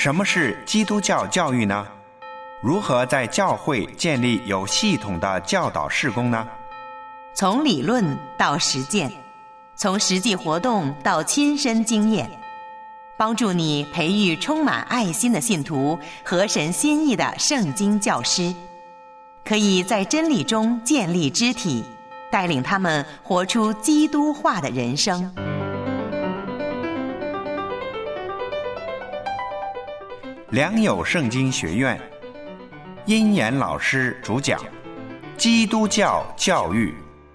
什么是基督教教育呢？如何在教会建立有系统的教导事工呢？ 从理论到实践，从实际活动到亲身经验，帮助你培育充满爱心的信徒和神心意的圣经教师，可以在真理中建立肢体，带领他们活出基督化的人生。 良友圣经学院殷言老师主讲基督教教育。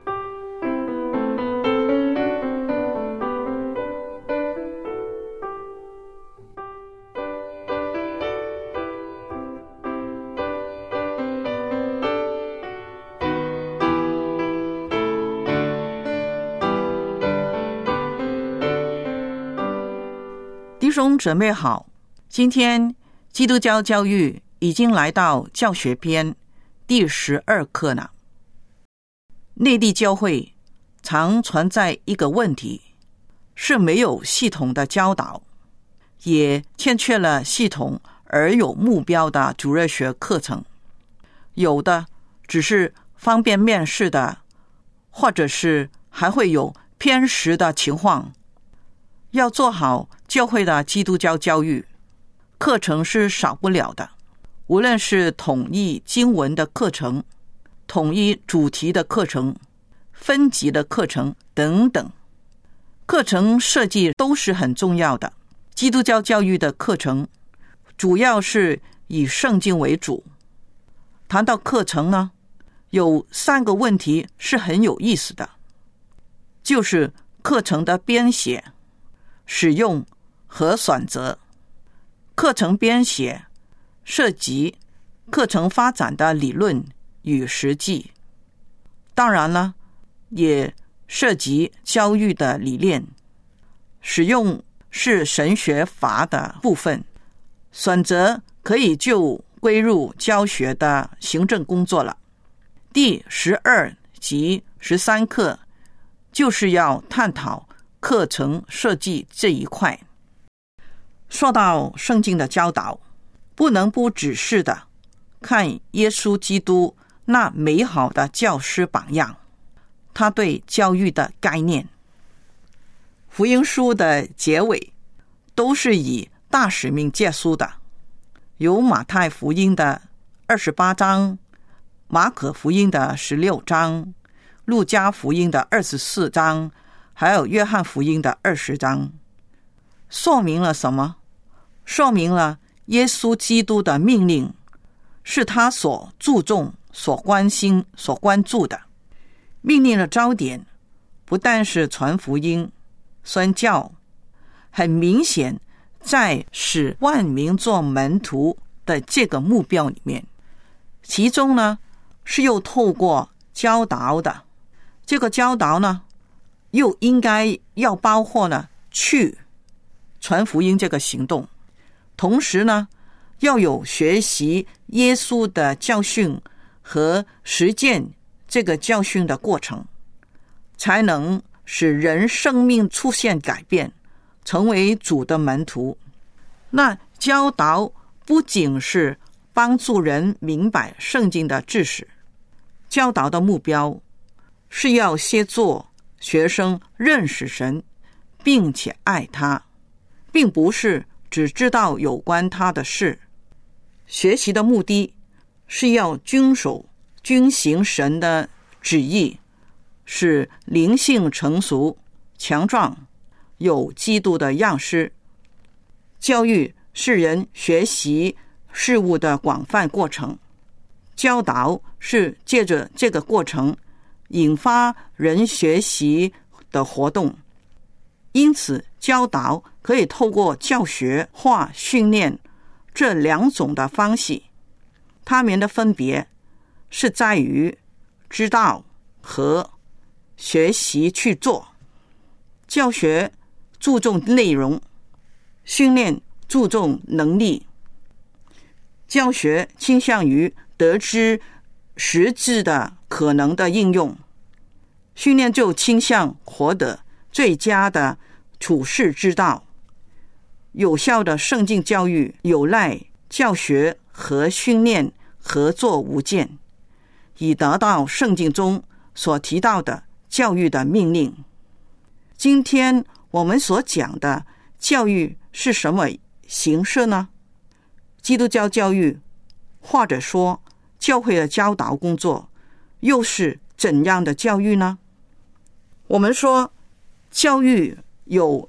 弟兄姊妹好，今天基督教教育已经来到教学篇第12课了。内地教会常存在一个问题，是没有系统的教导，也欠缺了系统而有目标的主日学课程，有的只是方便面式的，或者是还会有偏食的情况。要做好教会的基督教教育，课程是少不了的，无论是统一经文的课程、统一主题的课程、分级的课程等等，课程设计都是很重要的。基督教教育的课程主要是以圣经为主。谈到课程呢，有3个问题是很有意思的，就是课程的编写、使用和选择。课程编写涉及课程发展的理论与实际，当然了，也涉及教育的理念。使用是神学法的部分，选择可以就归入教学的行政工作了。第12及13课就是要探讨课程设计这一块。说到圣经的教导，不能不仔细的看耶稣基督那美好的教师榜样，他对教育的概念。福音书的结尾都是以大使命结束的，有马太福音的28章、马可福音的16章、路加福音的24章，还有约翰福音的20章。说明了什么？说明了耶稣基督的命令是他所注重、所关心、所关注的。命令的焦点不但是传福音、宣教，很明显在使万民做门徒的这个目标里面，其中呢是又透过教导的。这个教导呢又应该要包括呢去传福音这个行动，同时呢要有学习耶稣的教训和实践这个教训的过程，才能使人生命出现改变，成为主的门徒。那教导不仅是帮助人明白圣经的知识，教导的目标是要协助学生认识神，并且爱他，并不是只知道有关他的事。学习的目的是要遵行神的旨意，使灵性成熟、强壮，有基督的样式。教育是人学习事物的广泛过程，教导是借着这个过程引发人学习的活动。因此教导可以透过教学或训练这2种的方式，它们的分别是在于知道和学习去做。教学注重内容，训练注重能力。教学倾向于得知实质的可能的应用，训练就倾向获得最佳的处世之道。 有效的圣经教育有赖教学和训练合作无间，以达到圣经中所提到的教育的命令。今天我们所讲的教育是什么形式呢？基督教教育，或者说教会的教导工作，又是怎样的教育呢？我们说教育有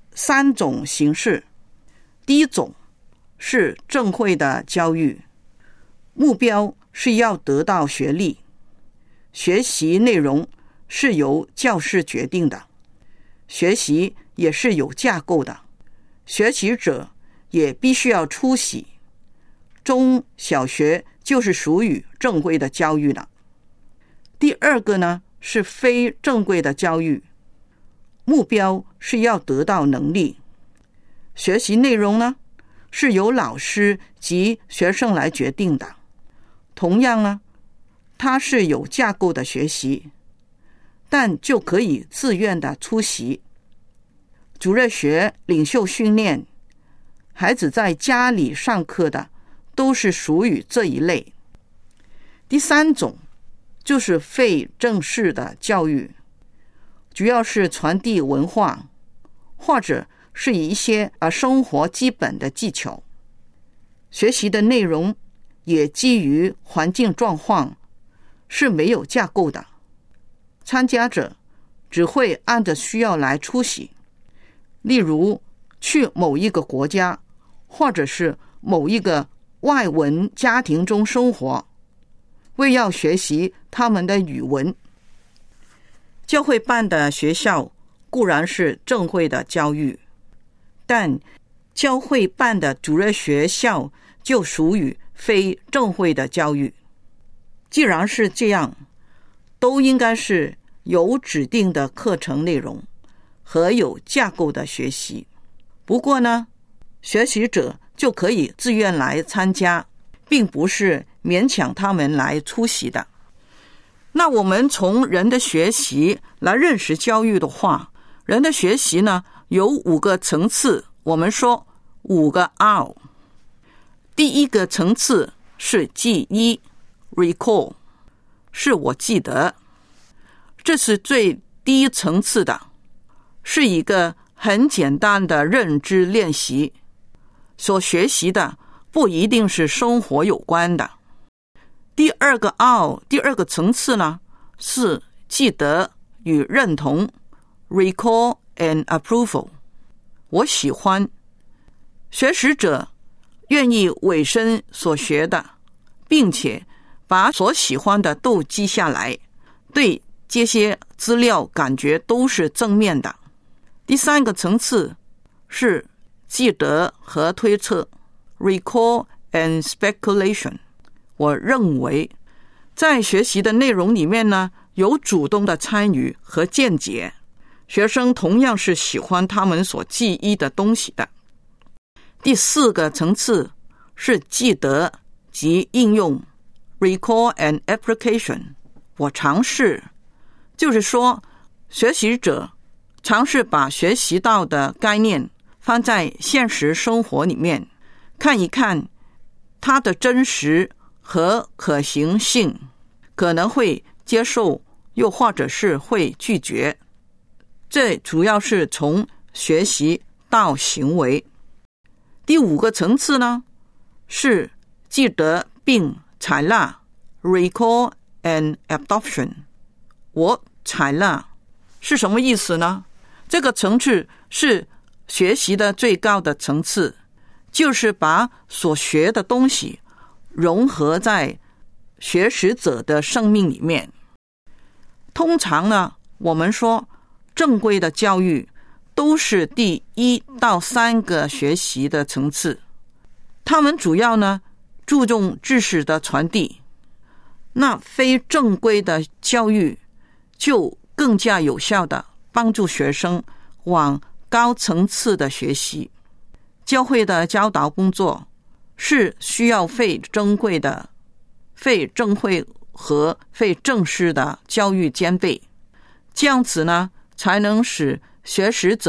3种形式。第一种是正会的教育，目标是要得到学历，学习内容是由教师决定的，学习也是有架构的，学习者也必须要出席。中小学就是属于正规的教育了。第二个呢，是非正规的教育，目标是要得到能力，学习内容呢是由老师及学生来决定的。同样呢，它是有架构的学习，但就可以自愿的出席。主日学、领袖训练，孩子在家里上课的，都是属于这一类。第3种就是非正式的教育，主要是传递文化，或者是一些生活基本的技巧。学习的内容也基于环境状况，是没有架构的。参加者只会按着需要来出席。例如去某一个国家，或者是某一个外文家庭中生活，为要学习他们的语文。教会办的学校固然是正会的教育，但教会办的主日学校就属于非正会的教育。既然是这样，都应该是有指定的课程内容和有架构的学习。不过呢，学习者就可以自愿来参加，并不是勉强他们来出席的。那我们从人的学习来认识教育的话，人的学习呢有5个层次，我们说5个 R。 第一个层次是记忆 recall， 是我记得，这是最低层次的，是一个很简单的认知练习，所学习的不一定是生活有关的。第二个 R， 第2个层次呢，是记得与认同 recall and approval， 我喜欢。学习者愿意委身所学的，并且把所喜欢的都记下来，对这些资料感觉都是正面的。第3个层次是记得和推测 recall and speculation， 我认为在学习的内容里面呢，有主动的参与和见解，学生同样是喜欢他们所记忆的东西的。第4个层次是记得及应用 recall and application， 我尝试，就是说学习者尝试把学习到的概念放在现实生活里面，看一看它的真实和可行性，可能会接受，又或者是会拒绝。这主要是从学习到行为。第5个层次呢，是记得并采纳 recall and adoption， 我采纳是什么意思呢？这个层次是学习的最高的层次，就是把所学的东西融合在学习者的生命里面。通常呢，我们说正规的教育都是第1到3个学习的层次，他们主要呢注重知识的传递。那非正规的教育就更加有效的帮助学生往高层次的学习。教会的教导工作是需要非正规的、非正会和非正式的教育兼备，这样子呢，才能使学习者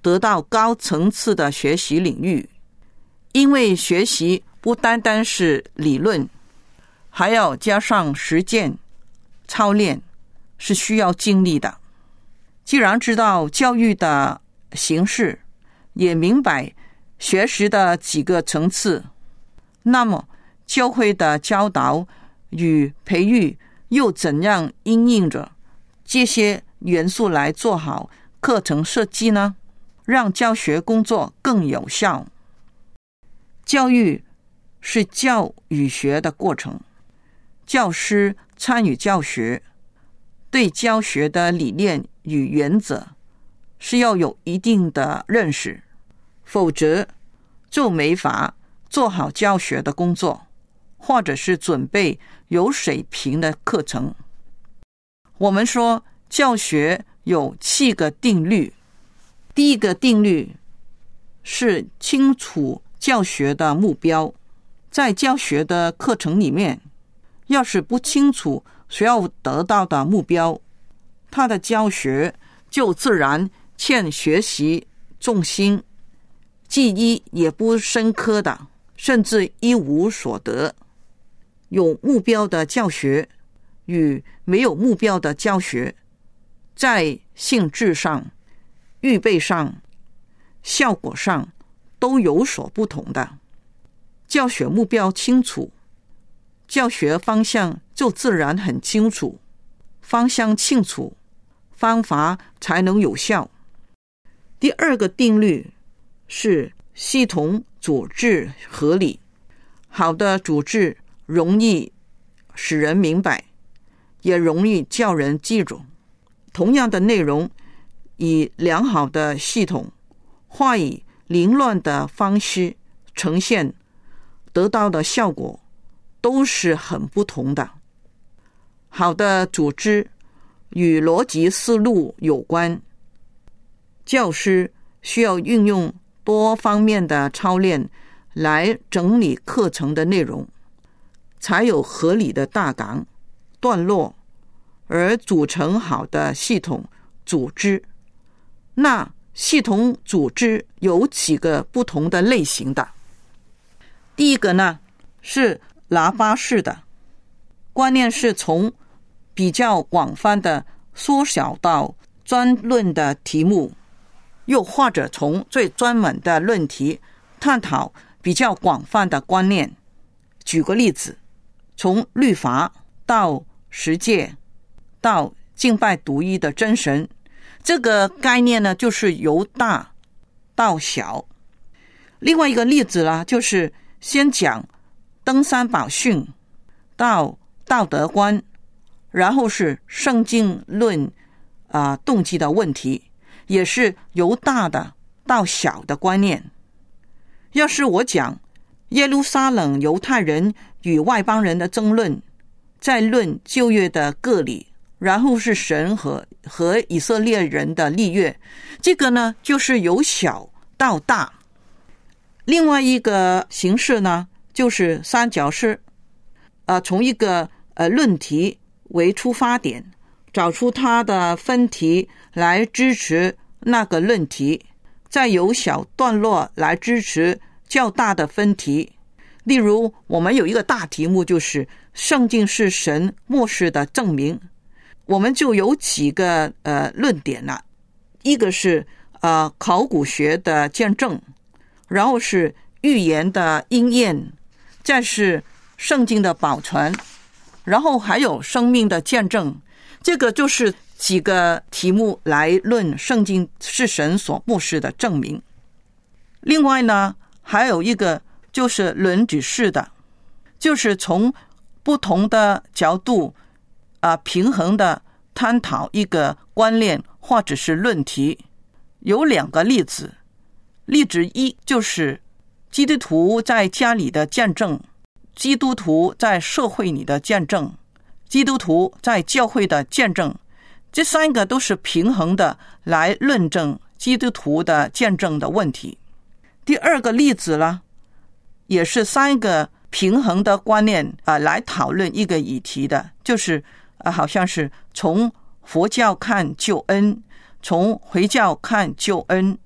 得到高层次的学习领域，因为学习不单单是理论，还要加上实践操练，是需要精力的。既然知道教育的形式，也明白学识的几个层次，那么教会的教导与培育又怎样因应着这些元素来做好课程设计呢？让教学工作更有效。教育是教与学的过程，教师参与教学，对教学的理念与原则是要有一定的认识，否则就没法做好教学的工作，或者是准备有水平的课程。我们说教学有7个定律，第一个定律是清楚教学的目标。在教学的课程里面，要是不清楚需要得到的目标，他的教学就自然欠学习重心，记忆也不深刻的，甚至一无所得。有目标的教学与没有目标的教学，在性质上、预备上、效果上都有所不同的。教学目标清楚，教学方向就自然很清楚，方向清楚，方法才能有效。第二个定律是系统组织合理。好的组织容易使人明白，也容易叫人记住。同样的内容，以良好的系统或以凌乱的方式呈现，得到的效果都是很不同的。好的组织与逻辑思路有关，教师需要运用多方面的操练来整理课程的内容，才有合理的大纲段落，而组成好的系统组织。那系统组织有几个不同的类型的。第一个呢，是喇叭式的，观念是从比较广泛的缩小到专论的题目，又或者从最专门的论题探讨比较广泛的观念。举个例子，从律法到实践到敬拜独一的真神，这个概念呢，就是由大到小。另外一个例子呢，就是先讲登山宝训到道德观，然后是圣经论动机的问题，也是由大的到小的观念。要是我讲耶路撒冷犹太人与外邦人的争论，再论旧约的各礼，然后是神和以色列人的立约，这个呢就是由小到大。另外一个形式呢，就是三角式，从一个论题为出发点，找出它的分题来支持那个论题，再由小段落来支持较大的分题。例如我们有一个大题目，就是圣经是神默示的证明，我们就有几个论点了。一个是考古学的见证，然后是预言的应验，再是圣经的保存，然后还有生命的见证。这个就是几个题目来论圣经是神所默示的证明。另外呢，还有一个就是论指式的，就是从不同的角度平衡的探讨一个观念或者是论题。有2个例子。例子1就是基督徒在家里的见证，基督徒在社会里的见证，基督徒在教会的见证。这3个都是平衡的来论证基督徒的见证的问题。第2个例子呢，也是3个平衡的观念来讨论一个议题的，就是好像是从佛教看救恩，从回教看救恩，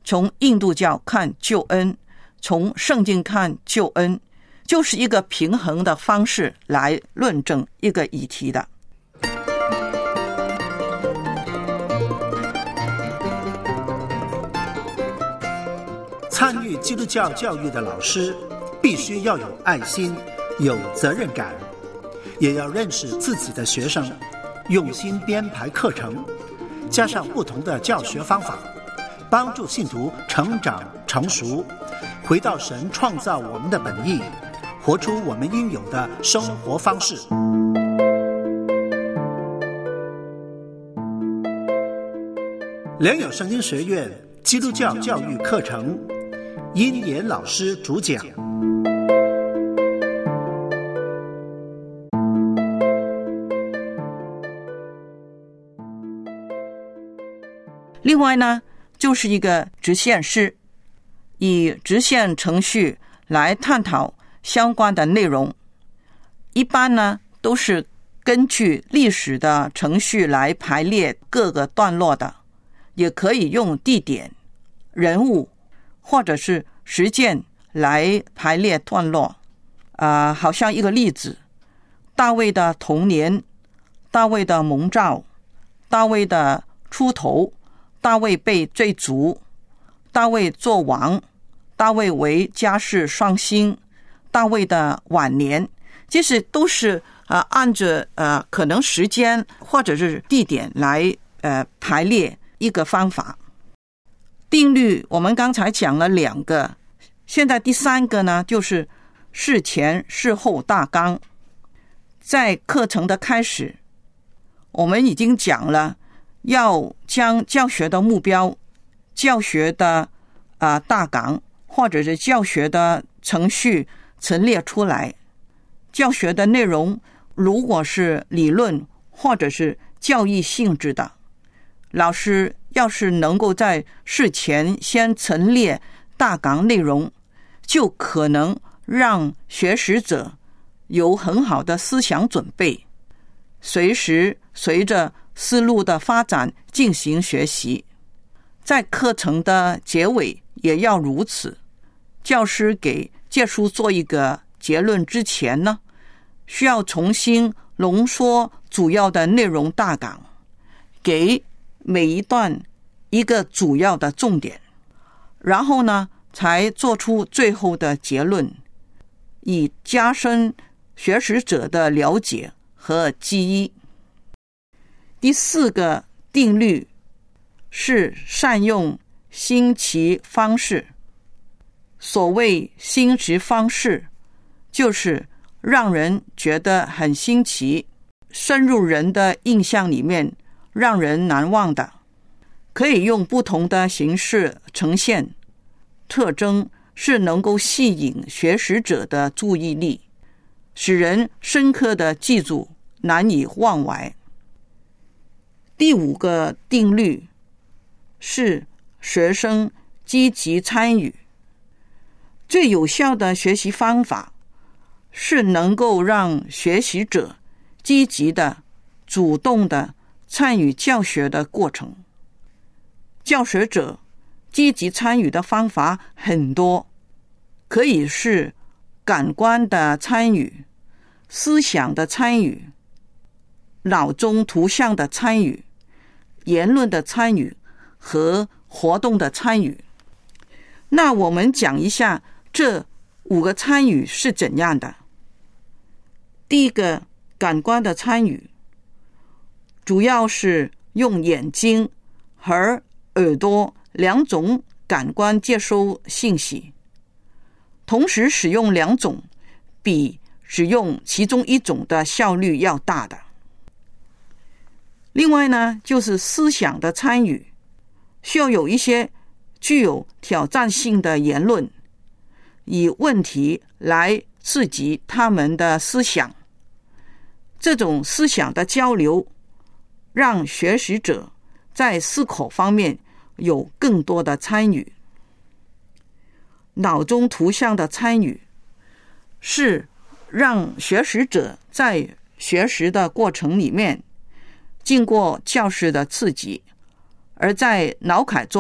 从印度教看救恩，从圣经看救恩，就是一个平衡的方式来论证一个议题的。 参与基督教教育的老师必须要有爱心，有责任感，也要认识自己的学生，用心编排课程，加上不同的教学方法，帮助信徒成长成熟，回到神创造我们的本意，活出我们应有的生活方式。良友圣经学院基督教教育课程，殷言老师主讲。 另外呢，就是一个直线式，以直线程序来探讨相关的内容。一般呢，都是根据历史的程序来排列各个段落的，也可以用地点、人物或者是实践来排列段落。好像一个例子，大卫的童年，大卫的蒙召，大卫的出头，大卫被追逐，大卫做王，大卫为家世双馨，大卫的晚年，这些都是按着可能时间或者是地点来排列一个方法。定律我们刚才讲了2个，现在第3个呢，就是事前事后大纲。在课程的开始，我们已经讲了要将教学的目标、教学的大纲或者是教学的程序陈列出来。教学的内容如果是理论或者是教育性质的，老师要是能够在事前先陈列大纲内容，就可能让学习者有很好的思想准备，随时随着思路的发展进行学习。在课程的结尾也要如此。教师给借书做一个结论之前呢，需要重新浓缩主要的内容大纲，给每一段一个主要的重点，然后呢才做出最后的结论，以加深学习者的了解和记忆。第4个定律是善用新奇方式。所谓新奇方式，就是让人觉得很新奇，深入人的印象里面，让人难忘的。可以用不同的形式呈现，特征是能够吸引学习者的注意力，使人深刻的记住，难以忘怀。第5个定律是学生积极参与。最有效的学习方法是能够让学习者积极的、主动的参与教学的过程。教学者积极参与的方法很多，可以是感官的参与、思想的参与、脑中图像的参与、言论的参与和活动的参与。那我们讲一下这5个参与是怎样的。第一个，感官的参与，主要是用眼睛和耳朵2种感官接收信息，同时使用2种比使用其中1种的效率要大的。另外呢，就是思想的参与，需要有一些具有挑战性的言论，以问题来刺激他们的思想。这种思想的交流，让学习者在思考方面有更多的参与。脑中图像的参与，是让学习者在学习的过程里面，经过教师的刺激，而在脑海中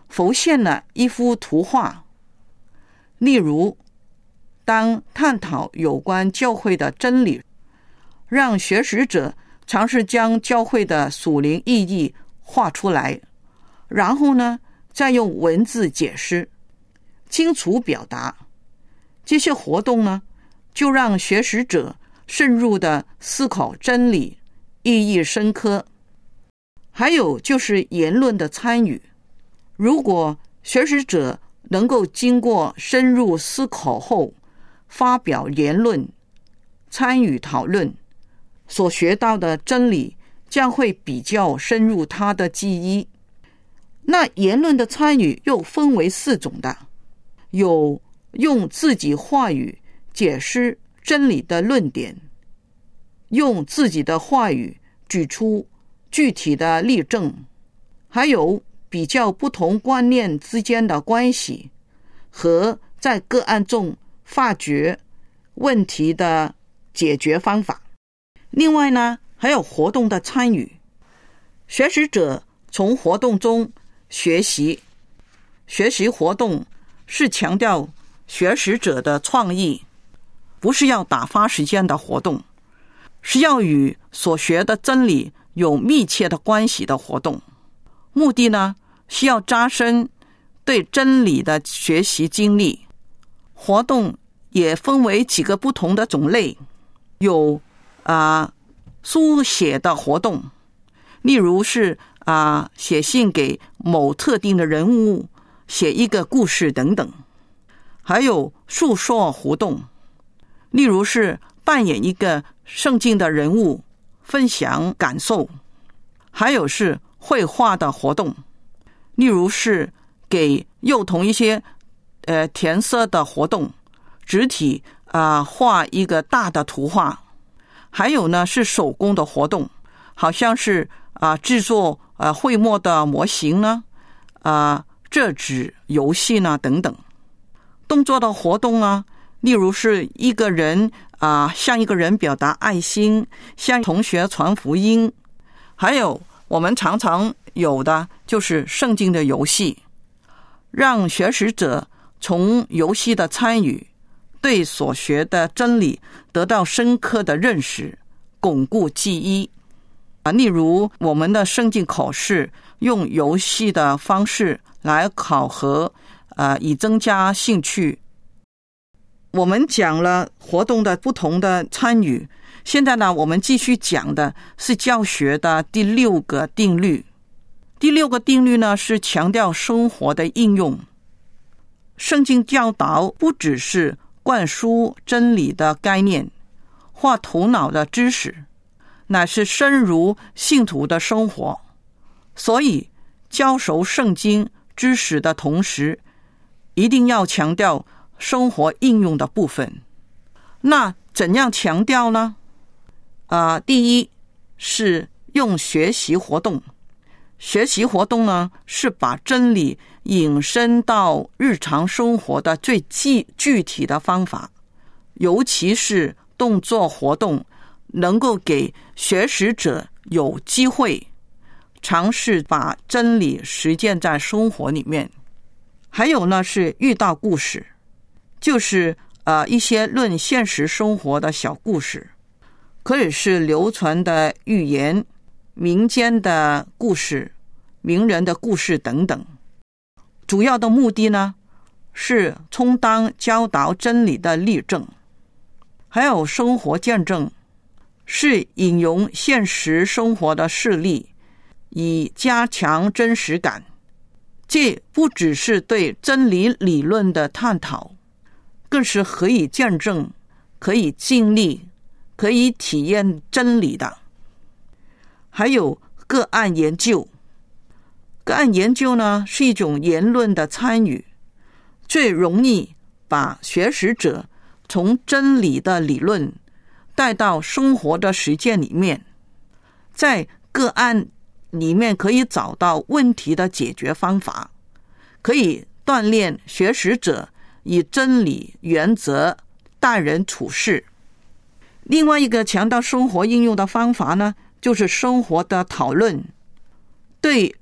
浮现了一幅图画。例如，当探讨有关教会的真理，让学识者尝试将教会的属灵意义画出来，然后呢，再用文字解释，清楚表达。这些活动呢，就让学识者深入的思考真理，意义深刻。还有就是言论的参与，如果学识者能够经过深入思考后发表言论，参与讨论，所学到的真理将会比较深入他的记忆。那言论的参与又分为4种的，有用自己话语解释真理的论点，用自己的话语举出具体的例证，还有比较不同观念之间的关系，和在个案中发掘问题的解决方法。另外呢，还有活动的参与，学习者从活动中学习。学习活动是强调学习者的创意，不是要打发时间的活动，是要与所学的真理有密切的关系的活动。目的呢，是要加深对真理的学习经历。活动也分为几个不同的种类，有书写的活动，例如是写信给某特定的人物，写一个故事等等。还有述说活动，例如是扮演一个圣经的人物，分享感受。还有是绘画的活动，例如是给幼童一些填色的活动，肢体画一个大的图画。还有呢是手工的活动，好像是制作绘墨的模型呢，折纸游戏呢等等。动作的活动呢，例如是一个人向一个人表达爱心，向同学传福音。还有我们常常有的就是圣经的游戏，让学习者从游戏的参与，对所学的真理得到深刻的认识，巩固记忆。例如我们的圣经考试用游戏的方式来考核，以增加兴趣。我们讲了活动的不同的参与，现在呢，我们继续讲的是教学的第6个定律。第6个定律呢，是强调生活的应用。圣经教导不只是灌输真理的概念或头脑的知识，乃是深入信徒的生活。所以教授圣经知识的同时，一定要强调生活应用的部分。那怎样强调呢？第一是用学习活动。学习活动呢，是把真理引申到日常生活的最具体的方法，尤其是动作活动，能够给学习者有机会尝试把真理实践在生活里面。还有呢是遇到故事，就是一些论现实生活的小故事，可以是流传的寓言、民间的故事、名人的故事等等。主要的目的呢，是充当教导真理的例证。还有生活见证，是引用现实生活的事例，以加强真实感。这不只是对真理理论的探讨，更是可以见证、可以经历、可以体验真理的。还有个案研究。个案研究呢，是一种言论的参与，最容易把学习者从真理的理论带到生活的实践里面。在个案里面可以找到问题的解决方法，可以锻炼学习者以真理原则待人处事。另外一个强调生活应用的方法呢，就是生活的讨论。对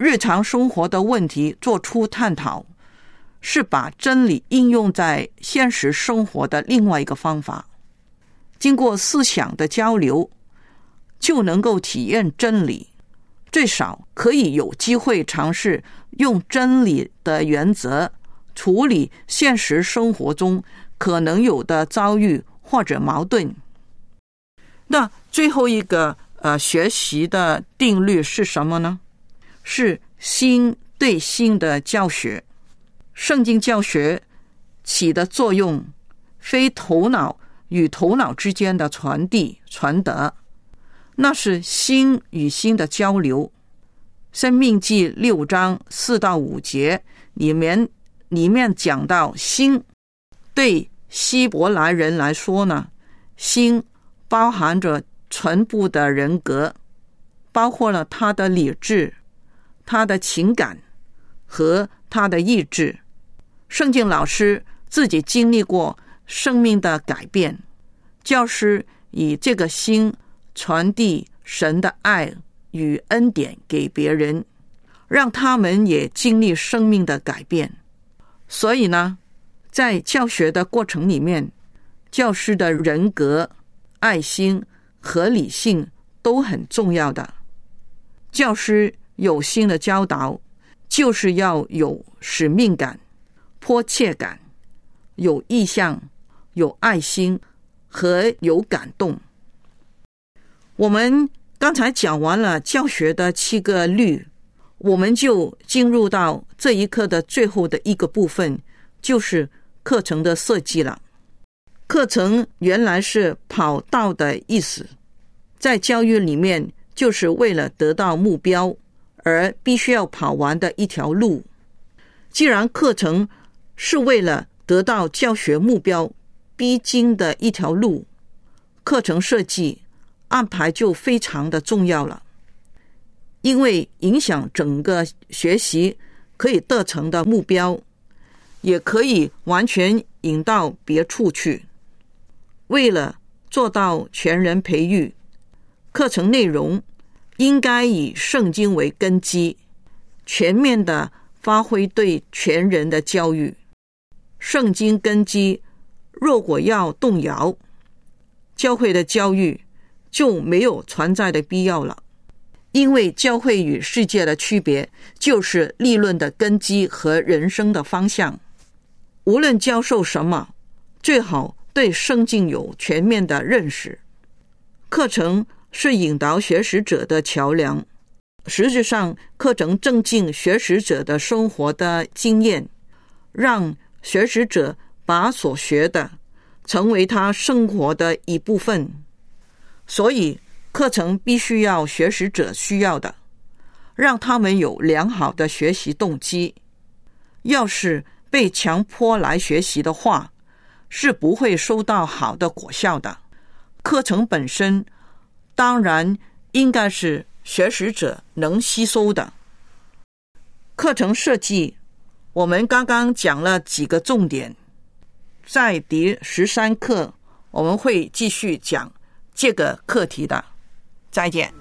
日常生活的问题做出探讨，是把真理应用在现实生活的另外一个方法。经过思想的交流，就能够体验真理，最少可以有机会尝试用真理的原则处理现实生活中可能有的遭遇或者矛盾。那最后一个学习的定律是什么呢？是心对心的教学。圣经教学起的作用，非头脑与头脑之间的传递传达，那是心与心的交流。申命记6章4到5节里面讲到心，对希伯来人来说呢，心包含着全部的人格，包括了他的理智、他的情感和他的意志。圣经老师自己经历过生命的改变，教师以这个心传递神的爱与恩典给别人，让他们也经历生命的改变。所以呢，在教学的过程里面，教师的人格、爱心和理性都很重要的。教师有心的教导，就是要有使命感、迫切感，有意向，有爱心和有感动。我们刚才讲完了教学的7个律，我们就进入到这一课的最后的一个部分，就是课程的设计了。课程原来是跑道的意思，在教育里面就是为了得到目标而必须要跑完的一条路。既然课程是为了得到教学目标必经的一条路，课程设计安排就非常的重要了，因为影响整个学习可以得成的目标，也可以完全引到别处去。为了做到全人培育，课程内容应该以圣经为根基，全面的发挥对全人的教育。圣经根基若果要动摇，教会的教育就没有存在的必要了。因为教会与世界的区别就是理论的根基和人生的方向。无论教授什么，最好对圣经有全面的认识。课程是引导学习者的桥梁，实际上课程增进学习者的生活的经验，让学习者把所学的成为他生活的一部分。所以课程必须要学习者需要的，让他们有良好的学习动机。要是被强迫来学习的话，是不会收到好的果效的。课程本身当然应该是学习者能吸收的。课程设计我们刚刚讲了几个重点，在第13课我们会继续讲这个课题的。再见。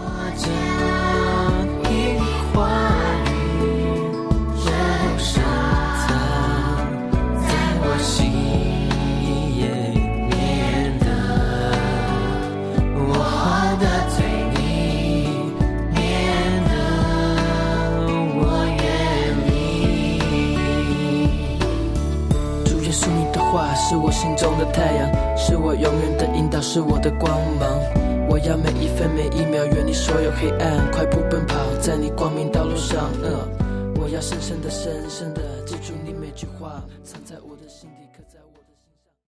是我心中的太阳，是我永远的引导，是我的光芒。我要每一分每一秒远离所有黑暗，快步奔跑在你光明道路上。我要深深的深深的记住你每句话，藏在我的心底，刻在我的